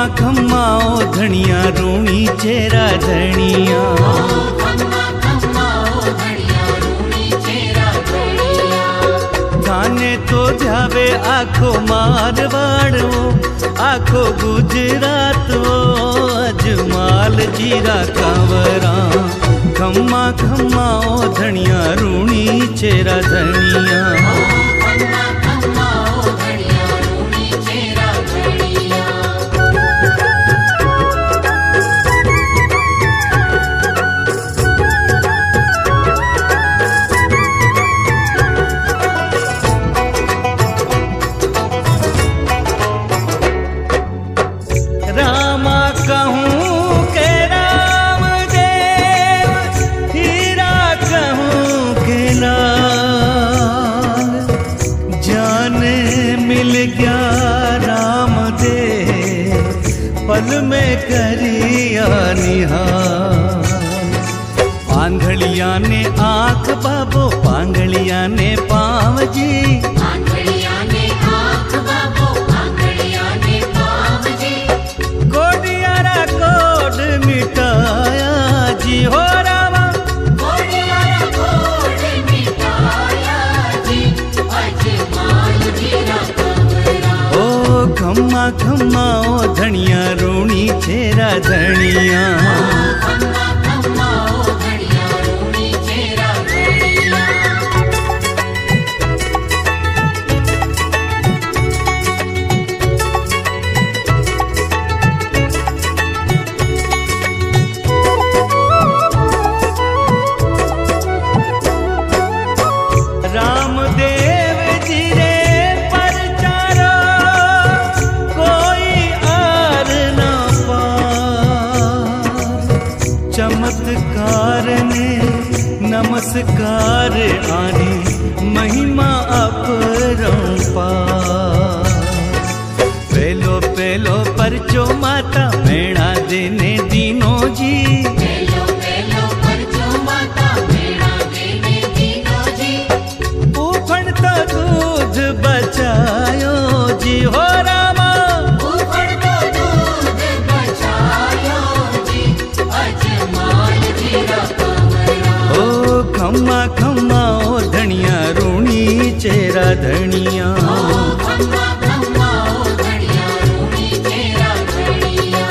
खम्मा ओ धनिया रूणी चेरा धनिया। थाने तो ध्यावे आखो मारवाड़ो आखो गुजरात वो अजमाल जीरा कांवरा। खम्मा खम्मा ओ धनिया रूणी चेरा धनिया। पल में करिया निहाल। पांगड़िया ने आँख बाबो पांगड़िया ने पाँव जी। पांगड़िया ने आँख बाबो पांगड़िया ने पाँव जी। कोडियारा कोड मिटाया जी हो रामा। कोडियारा कोड मिटाया जी अजमाल जीरा कांवरा। ओ खम्मा खम्मा ओ धनिया रूणी चेरा धनिया। खम्मा खम्मा ओ धनिया रूणी चेरा धनिया। रामदेव जी रे परचारो कोई आर न पार। चमत्कार ने नमस्कार आनी महिमा अपरंपार। पेलो पेलो परचो माता मेणा देने दीनो जी। पेलो पेलो परचो माता मेणा देने दीनो जी। उफण तो दूध बचायो जी हो रामा। उफण तो दूध बचायो जी अजमाल जीरा कांवरा। ओ खम्मा खम्मा ओ धनिया रूणी चेरा धनिया। खम्मा खम्मा ओ धनिया रूणी चेरा धनिया।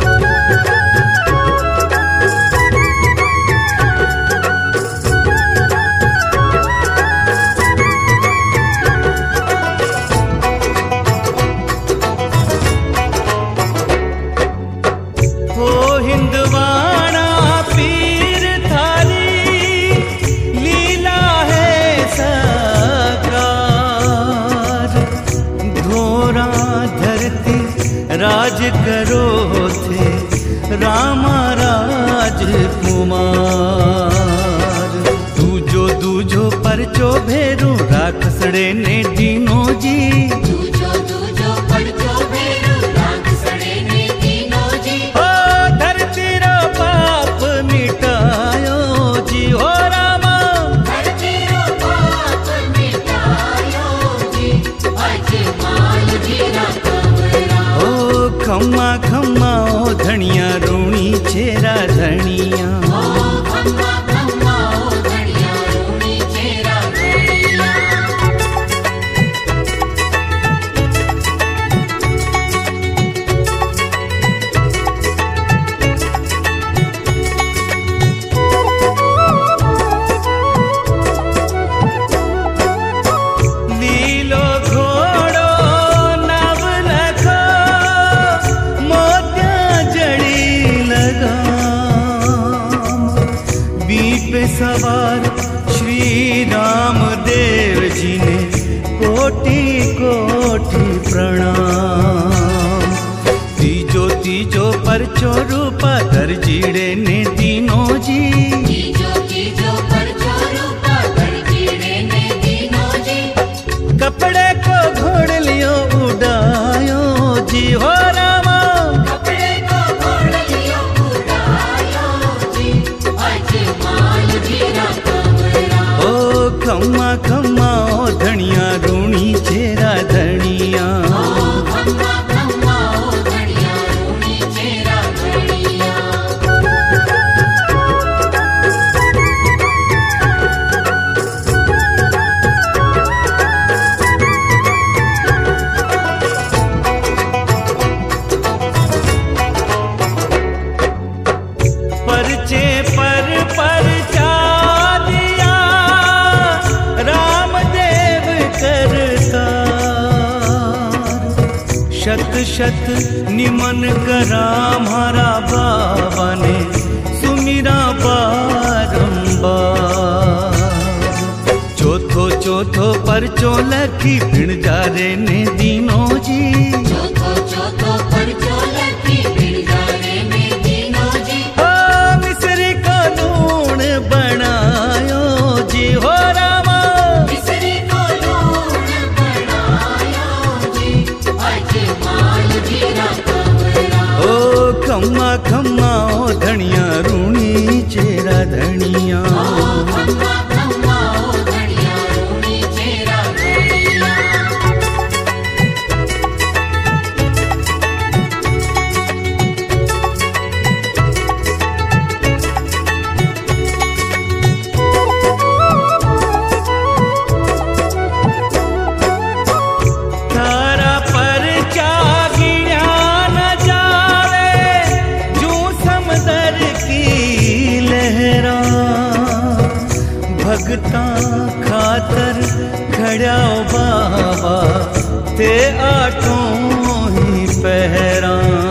ओ हिंदवाणा पीर थारी लीला है साकार। घोरा धरती राज करो थे रामा राजकुमार। दूजो परचो भेरू राखसड़े ने दीनो जी। दूजो परचो भेरू राखसड़े ने दीनो जी। ओ धरती रो पाप मिटायो जी हो रामा। धरती रो पाप मिटायो जी अजमाल जीरा कांवरा। ओ खम्मा खम्मा ओ धनिया रूणी चेरा धनिया। खम्मा खम्मा ओ धनिया रूणी चेरा धनिया। लीलो घोड़ो नव लखो मोत्या जड़ी लगाम। बीप सवार श्री राम देव जी ने कोटि कोटि प्रणाम। तीजो परचो रूपा दर्जीड़े ने दीनो जी। तीजो परचो रूपा दर्जीड़े ने दीनो जी। कपड़े को घोड़ लियो उड़ायो जी हो रामा। कपड़े को घोड़ लियो उड़ायो जी अजमाल जीरा कांवरा। ओ खम्मा खम्मा ओ धनिया रूणी चेरा धनिया। खम्मा खम्मा ओ धनिया शत निमन करा म्हारा बाबा ने सुमिरा बारंबार। चौथो चौथो परचो लखी पिण जा रे ने दीनो जी। चौथो चौथो परचो लखी पिण जा रे ने दीनो जी। मिसरी का लूण बनायो जी हो रामा। मिसरी को लूण बनायो जी। आज माल जीरा कमरा। ओ खम्मा खम्मा ओ धनिया रूणी चेरा धनिया। खम्मा खम्मा ओ धनिया रूणी चेरा धनिया। तारा पर क्या गिया न जावे जू समंदर की लहरा। भगता खातर खड़ा बाबा ते आठों ही पहरा।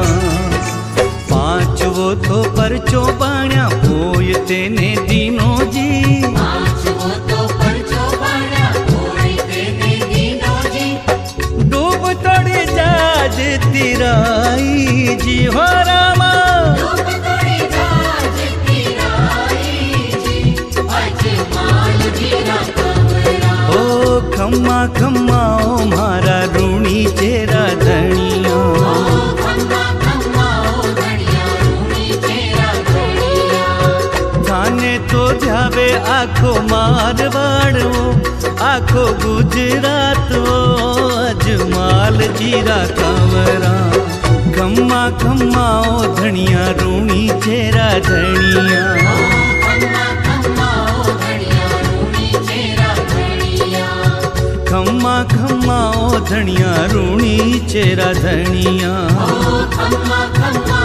पांच वो तो परचो बाण्या पोय तेने दीनो जी। आज वो तो परचो बाणा कोई तेने दीनो जी। डूब तोड़ी जाज तिराई जी हो रामा। डूब तोड़ी जाज तिराई जी। आज माल जीरा कमरा। ओ खम्मा खम्मा ओ म्हारा रूणी चेरा धनिया। खम्मा खम्मा ओ धनिया रूणी चेरा धनिया। थाने तो जावे आखो मारवाड़ो आखो गुजरात वो अजमाल जीरा कांवरा। खम्मा खम्मा ओ धनिया रूणी चेरा धनिया। खम्मा खम्मा ओ धनिया रूणी चेरा धनिया। खम्मा खम्मा ओ धनिया रूणी चेरा धनिया। खम्मा खम्मा